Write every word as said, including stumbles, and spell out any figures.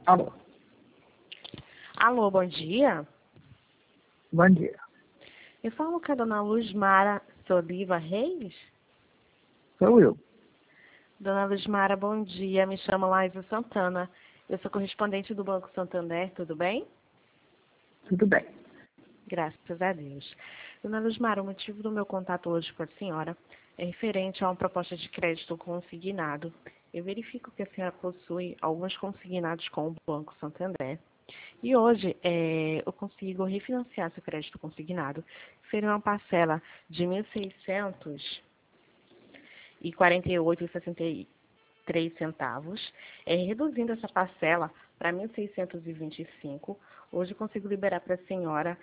Alô, Alô, bom dia. bom dia. Eu falo com a dona Luzmara Soliva Reis. Sou eu. Dona Luzmara, bom dia. Me chamo Laísa Santana. Eu sou correspondente do Banco Santander, tudo bem? Tudo bem. Graças a Deus. Dona Luzmara, o motivo do meu contato hoje com a senhora é referente a uma proposta de crédito consignado. Eu verifico que a senhora possui alguns consignados com o Banco Santander. E hoje é, eu consigo refinanciar seu crédito consignado. Seria uma parcela de mil seiscentos e quarenta e oito reais e sessenta e três centavos. É, reduzindo essa parcela para mil seiscentos e vinte e cinco, hoje eu consigo liberar para a senhora